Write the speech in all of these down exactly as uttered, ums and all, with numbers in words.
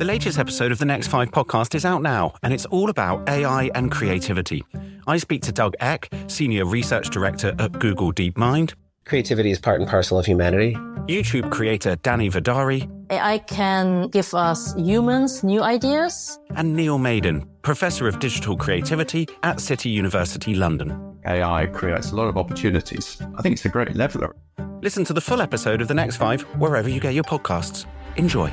The latest episode of the Next Five podcast is out now, and it's all about A I and creativity. I speak to Doug Eck, Senior Research Director at Google DeepMind. Creativity is part and parcel of humanity. YouTube creator Danny Vidari. A I can give us humans new ideas. And Neil Maiden, Professor of Digital Creativity at City University London. A I creates a lot of opportunities. I think it's a great leveler. Listen to the full episode of The Next Five wherever you get your podcasts. Enjoy.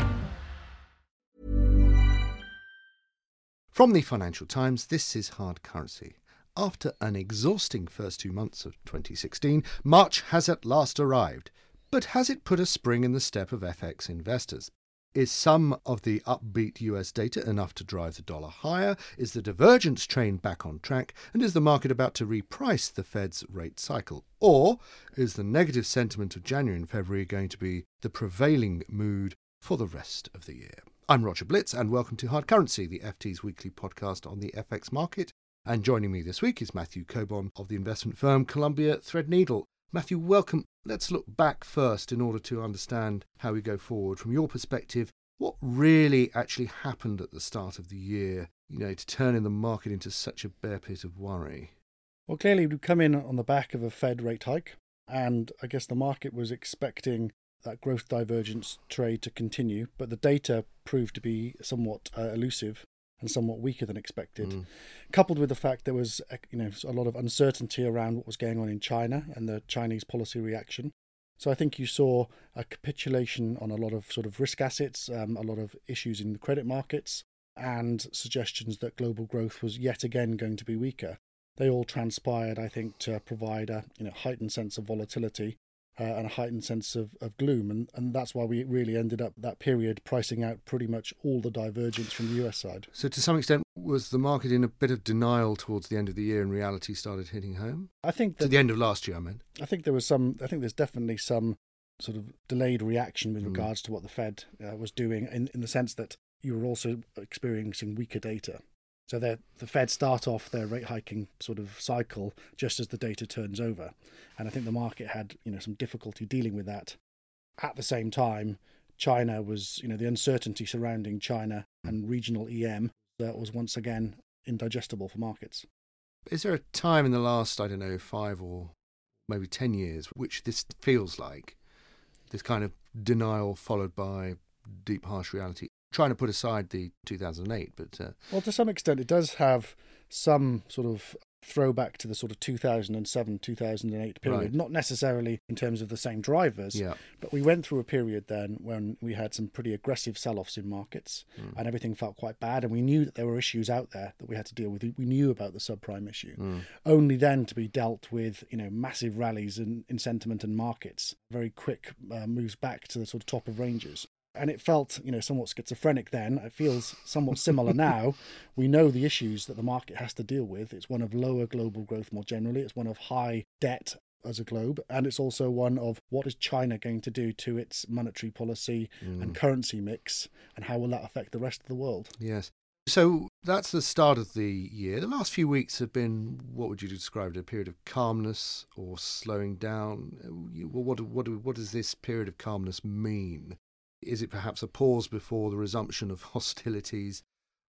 From the Financial Times, this is Hard Currency. After an exhausting first two months of twenty sixteen, March has at last arrived. But has it put a spring in the step of F X investors? Is some of the upbeat U S data enough to drive the dollar higher? Is the divergence train back on track? And is the market about to reprice the Fed's rate cycle? Or is the negative sentiment of January and February going to be the prevailing mood for the rest of the year? I'm Roger Blitz, and welcome to Hard Currency, the F T's weekly podcast on the F X market. And joining me this week is Matthew Cockburn of the investment firm Columbia Threadneedle. Matthew, welcome. Let's look back first in order to understand how we go forward. From your perspective, what really actually happened at the start of the year, you know, to turn in the market into such a bear pit of worry? Well, clearly we've come in on the back of a Fed rate hike, and I guess the market was expecting that growth divergence trade to continue, but the data proved to be somewhat uh, elusive and somewhat weaker than expected, mm. coupled with the fact there was you know a lot of uncertainty around what was going on in China and the Chinese policy reaction. So I think you saw a capitulation on a lot of sort of risk assets, um, a lot of issues in the credit markets, and suggestions that global growth was yet again going to be weaker. They all transpired, I think, to provide a you know heightened sense of volatility uh, and a heightened sense of, of gloom. And, and that's why we really ended up that period pricing out pretty much all the divergence from the U S side. So to some extent, was the market in a bit of denial towards the end of the year and reality started hitting home? I think that, to the end of last year, I mean. I think there was some, I think there's definitely some sort of delayed reaction with mm. regards to what the Fed uh, was doing in, in the sense that you were also experiencing weaker data. So the Fed start off their rate hiking sort of cycle just as the data turns over. And I think the market had, you know, some difficulty dealing with that. At the same time, China was, you know, the uncertainty surrounding China and regional E M that was once again indigestible for markets. Is there a time in the last, I don't know, five or maybe ten years, which this feels like, this kind of denial followed by deep, harsh reality? Trying to put aside the two thousand eight, but... Uh... Well, to some extent, it does have some sort of throwback to the sort of two thousand seven, two thousand eight period, right. Not necessarily in terms of the same drivers, yeah. but we went through a period then when we had some pretty aggressive sell-offs in markets mm. and everything felt quite bad, and we knew that there were issues out there that we had to deal with. We knew about the subprime issue, mm. only then to be dealt with, you know, massive rallies in, in sentiment and markets, very quick uh, moves back to the sort of top of ranges. And it felt, you know, somewhat schizophrenic then. It feels somewhat similar now. We know the issues that the market has to deal with. It's one of lower global growth more generally. It's one of high debt as a globe. And it's also one of what is China going to do to its monetary policy mm. and currency mix, and how will that affect the rest of the world? Yes. So that's the start of the year. The last few weeks have been, what would you describe it, a period of calmness or slowing down? What, what, what does this period of calmness mean? Is it perhaps a pause before the resumption of hostilities,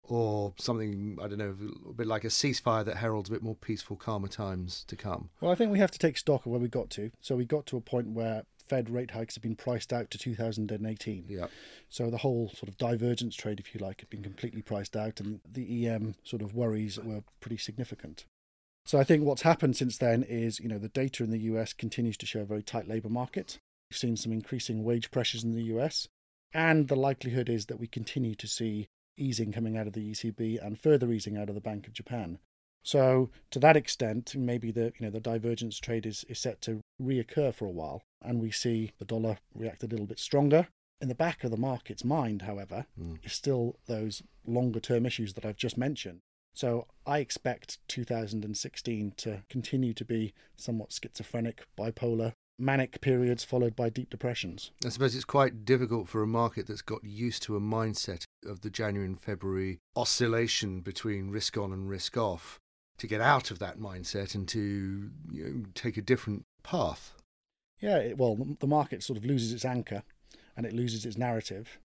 or something, I don't know, a bit like a ceasefire that heralds a bit more peaceful, calmer times to come? Well, I think we have to take stock of where we got to. So we got to a point where Fed rate hikes have been priced out to two thousand eighteen. Yeah. So the whole sort of divergence trade, if you like, had been completely priced out, and the E M sort of worries were pretty significant. So I think what's happened since then is, you know, the data in the U S continues to show a very tight labour market. We've seen some increasing wage pressures in the U S, and the likelihood is that we continue to see easing coming out of the E C B and further easing out of the Bank of Japan. So to that extent, maybe the you know the divergence trade is, is set to reoccur for a while, and we see the dollar react a little bit stronger. In the back of the market's mind, however, mm. is still those longer term issues that I've just mentioned. So I expect two thousand sixteen to continue to be somewhat schizophrenic, bipolar, manic periods followed by deep depressions. I suppose it's quite difficult for a market that's got used to a mindset of the January and February oscillation between risk on and risk off to get out of that mindset and to, you know, take a different path. Yeah, it, well, the market sort of loses its anchor and it loses its narrative.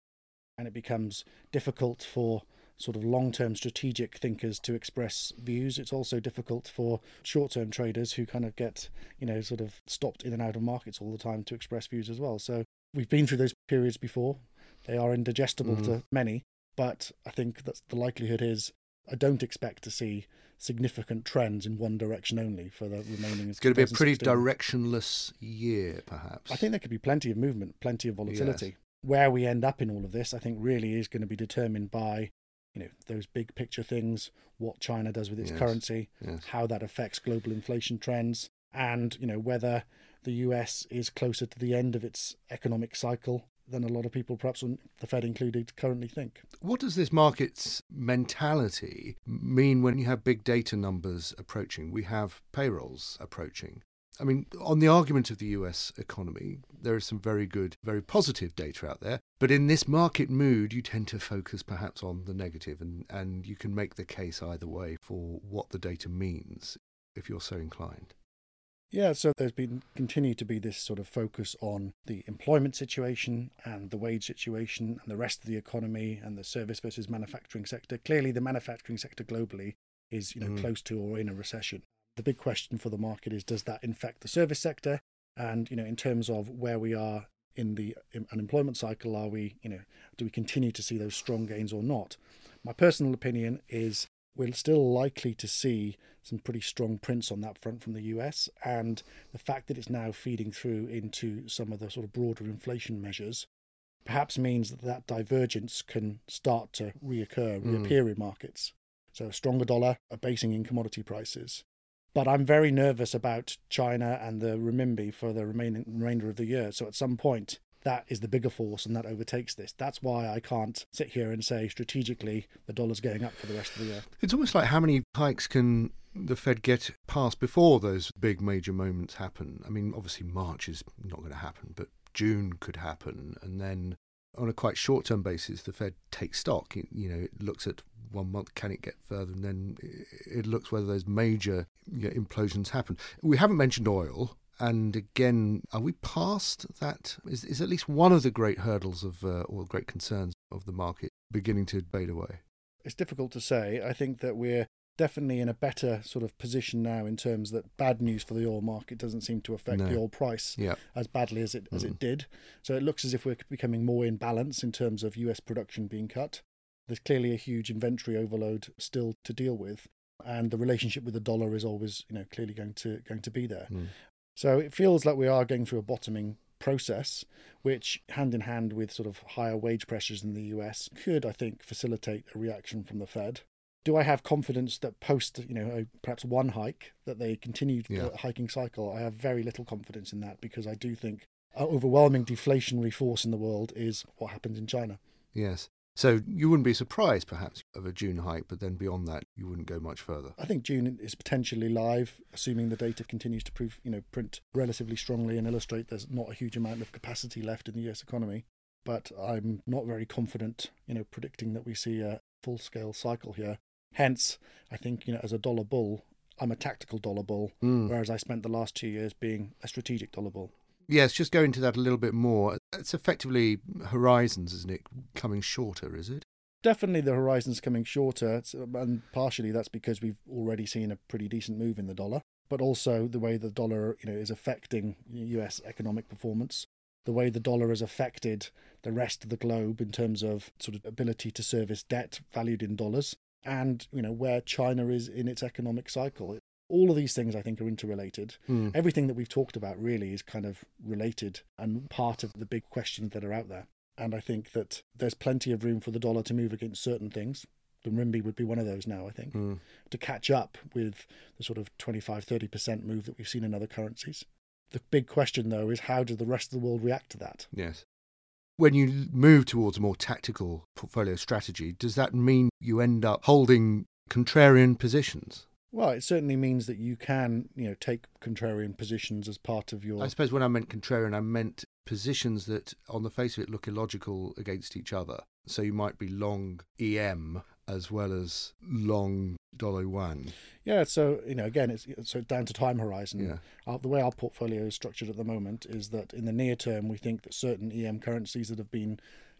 and it becomes difficult for sort of long-term strategic thinkers to express views. It's also difficult for short-term traders who kind of get, you know, sort of stopped in and out of markets all the time to express views as well. So we've been through those periods before. They are indigestible mm. to many, but I think that the likelihood is I don't expect to see significant trends in one direction only for the remaining. It's going to be a pretty directionless year, perhaps. I think there could be plenty of movement, plenty of volatility. Yes. Where we end up in all of this, I think, really is going to be determined by, you know, those big picture things, what China does with its yes. currency, yes. how that affects global inflation trends, and, you know, whether the U S is closer to the end of its economic cycle than a lot of people, perhaps the Fed included, currently think. What does this market's mentality mean when you have big data numbers approaching? We have payrolls approaching. I mean, on the argument of the U S economy, there is some very good, very positive data out there. But in this market mood, you tend to focus perhaps on the negative, and, and you can make the case either way for what the data means if you're so inclined. Yeah, so there's been continued to be this sort of focus on the employment situation and the wage situation and the rest of the economy and the service versus manufacturing sector. Clearly, the manufacturing sector globally is, you know, mm. close to or in a recession. The big question for the market is, does that infect the service sector? And, you know, in terms of where we are in the unemployment cycle, are we, you know, do we continue to see those strong gains or not? My personal opinion is we're still likely to see some pretty strong prints on that front from the U S, and the fact that it's now feeding through into some of the sort of broader inflation measures perhaps means that that divergence can start to reoccur, reappear mm. in markets. So a stronger dollar, a basing in commodity prices. But I'm very nervous about China and the renminbi for the remaining remainder of the year. So at some point, that is the bigger force and that overtakes this. That's why I can't sit here and say strategically the dollar's going up for the rest of the year. It's almost like how many hikes can the Fed get past before those big major moments happen? I mean, obviously March is not going to happen, but June could happen. And then on a quite short-term basis, the Fed takes stock. It, you know, it looks at one month, can it get further? And then it looks whether those major, you know, implosions happen. We haven't mentioned oil. And again, are we past that? Is, is at least one of the great hurdles of, uh, or great concerns of the market beginning to fade away? It's difficult to say. I think that we're definitely in a better sort of position now in terms that bad news for the oil market doesn't seem to affect no. the oil price yeah. as badly as it as mm. it did. So it looks as if we're becoming more in balance in terms of U S production being cut. There's clearly a huge inventory overload still to deal with, and the relationship with the dollar is always, you know, clearly going to going to be there. Mm. So it feels like we are going through a bottoming process, which hand in hand with sort of higher wage pressures in the U S could, I think, facilitate a reaction from the Fed. Do I have confidence that post, you know, perhaps one hike, that they continue yeah. the hiking cycle? I have very little confidence in that, because I do think an overwhelming deflationary force in the world is what happens in China. Yes. So you wouldn't be surprised, perhaps, of a June hike, but then beyond that, you wouldn't go much further. I think June is potentially live, assuming the data continues to prove, you know, print relatively strongly and illustrate there's not a huge amount of capacity left in the U S economy. But I'm not very confident, you know, predicting that we see a full-scale cycle here. Hence, I think, you know, as a dollar bull, I'm a tactical dollar bull, mm. whereas I spent the last two years being a strategic dollar bull. Yes, just go into that a little bit more. It's effectively horizons, isn't it? Coming shorter, is it? Definitely the horizon's coming shorter, it's, and partially that's because we've already seen a pretty decent move in the dollar, but also the way the dollar, you know, is affecting U S economic performance, the way the dollar has affected the rest of the globe in terms of sort of ability to service debt valued in dollars, and, you know, where China is in its economic cycle. All of these things, I think, are interrelated. Mm. Everything that we've talked about really is kind of related and part of the big questions that are out there. And I think that there's plenty of room for the dollar to move against certain things. The renminbi would be one of those now, I think, mm. to catch up with the sort of twenty-five, thirty percent move that we've seen in other currencies. The big question, though, is how does the rest of the world react to that? Yes. When you move towards a more tactical portfolio strategy, does that mean you end up holding contrarian positions? Well, it certainly means that you can, you know, take contrarian positions as part of your... I suppose when I meant contrarian, I meant positions that, on the face of it, look illogical against each other. So you might be long E M as well as long dollar yuan. Yeah, so, you know, again, it's so down to time horizon. Yeah. Our, the way our portfolio is structured at the moment is that in the near term, we think that certain E M currencies that have been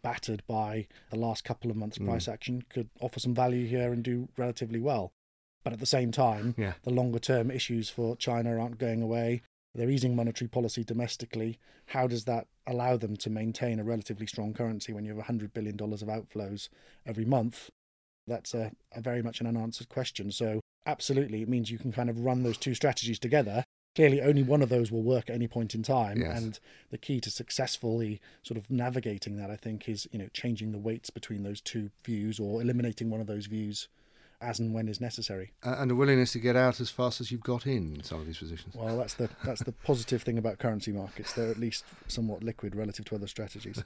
battered by the last couple of months' Mm. price action, could offer some value here and do relatively well. But at the same time, Yeah. the longer-term issues for China aren't going away. They're easing monetary policy domestically. How does that allow them to maintain a relatively strong currency when you have one hundred billion dollars of outflows every month? That's a, a very much an unanswered question. So absolutely, it means you can kind of run those two strategies together. Clearly, only one of those will work at any point in time. Yes. And the key to successfully sort of navigating that, I think, is, you know, changing the weights between those two views or eliminating one of those views as and when is necessary. Uh, and a willingness to get out as fast as you've got in in some of these positions. Well, that's the that's the positive thing about currency markets. They're at least somewhat liquid relative to other strategies.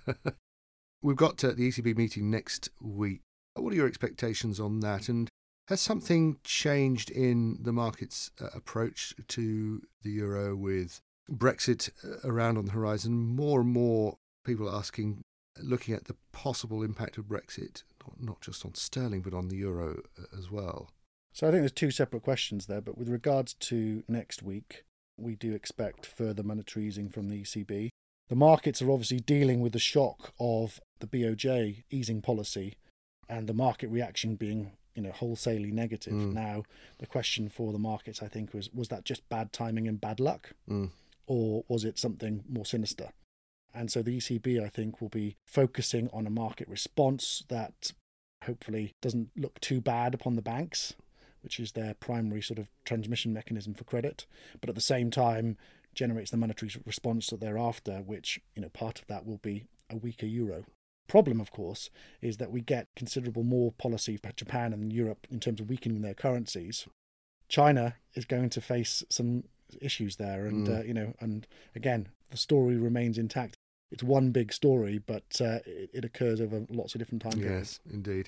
We've got uh, the E C B meeting next week. What are your expectations on that? And has something changed in the market's uh, approach to the euro with Brexit uh, around on the horizon? More and more people are asking, looking at the possible impact of Brexit, not, not just on sterling, but on the euro uh, as well. So I think there's two separate questions there. But with regards to next week, we do expect further monetary easing from the E C B. The markets are obviously dealing with the shock of the B O J easing policy and the market reaction being, you know, wholesalely negative. Mm. Now, the question for the markets, I think, was, was that just bad timing and bad luck? Mm. Or was it something more sinister? And so the E C B, I think, will be focusing on a market response that hopefully doesn't look too bad upon the banks, which is their primary sort of transmission mechanism for credit, but at the same time generates the monetary response that they're after, which, you know, part of that will be a weaker euro. Problem, of course, is that we get considerable more policy for Japan and Europe in terms of weakening their currencies. China is going to face some issues there, and Mm. uh, you know, and again, the story remains intact. It's one big story, but uh, it, it occurs over lots of different time periods. Yes, indeed.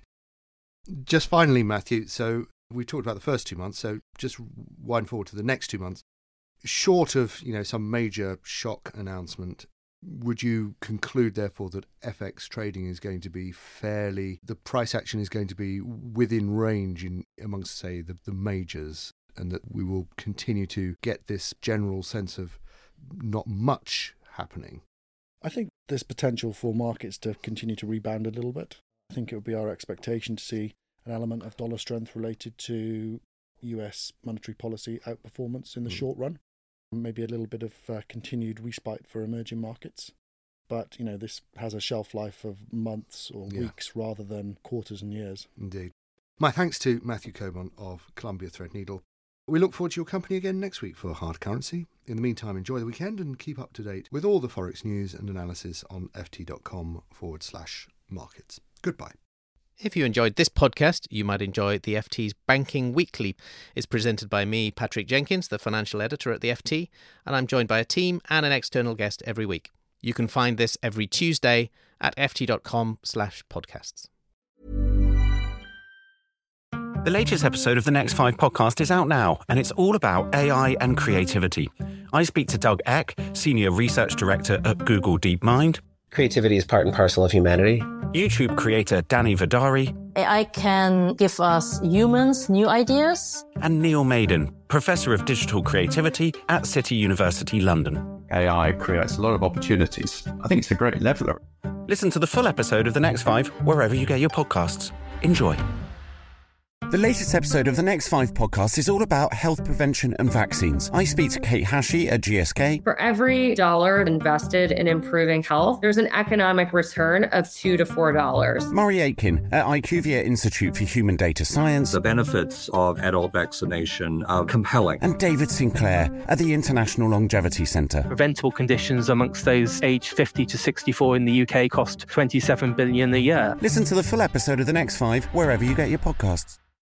Just finally, Matthew, so we talked about the first two months, so just wind forward to the next two months. Short of, you know, some major shock announcement, would you conclude, therefore, that F X trading is going to be fairly, the price action is going to be within range in amongst, say, the, the majors, and that we will continue to get this general sense of not much happening? I think there's potential for markets to continue to rebound a little bit. I think it would be our expectation to see an element of dollar strength related to U S monetary policy outperformance in the Mm. short run. Maybe a little bit of uh, continued respite for emerging markets. But, you know, this has a shelf life of months or Yeah. weeks rather than quarters and years. Indeed. My thanks to Matthew Coburn of Columbia Threadneedle. We look forward to your company again next week for Hard Currency. In the meantime, enjoy the weekend and keep up to date with all the Forex news and analysis on ft.com forward slash markets. Goodbye. If you enjoyed this podcast, you might enjoy the F T's Banking Weekly. It's presented by me, Patrick Jenkins, the financial editor at the F T, and I'm joined by a team and an external guest every week. You can find this every Tuesday at ft.com slash podcasts. The latest episode of the Next Five podcast is out now, and it's all about A I and creativity. I speak to Doug Eck, Senior Research Director at Google DeepMind, Creativity is part and parcel of humanity. YouTube creator Danny Vidari, A I can give us humans new ideas. and Neil Maiden, Professor of Digital Creativity at City University London. A I creates a lot of opportunities. I think it's a great leveler. Listen to the full episode of The Next Five wherever you get your podcasts. Enjoy. The latest episode of The Next Five podcast is all about health prevention and vaccines. I speak to Kate Hashi at G S K. For every dollar invested in improving health, there's an economic return of two to four dollars. Murray Aitken at IQVIA Institute for Human Data Science. The benefits of adult vaccination are compelling. And David Sinclair at the International Longevity Centre. Preventable conditions amongst those aged fifty to sixty-four in the U K cost twenty-seven billion dollars a year. Listen to the full episode of The Next Five wherever you get your podcasts.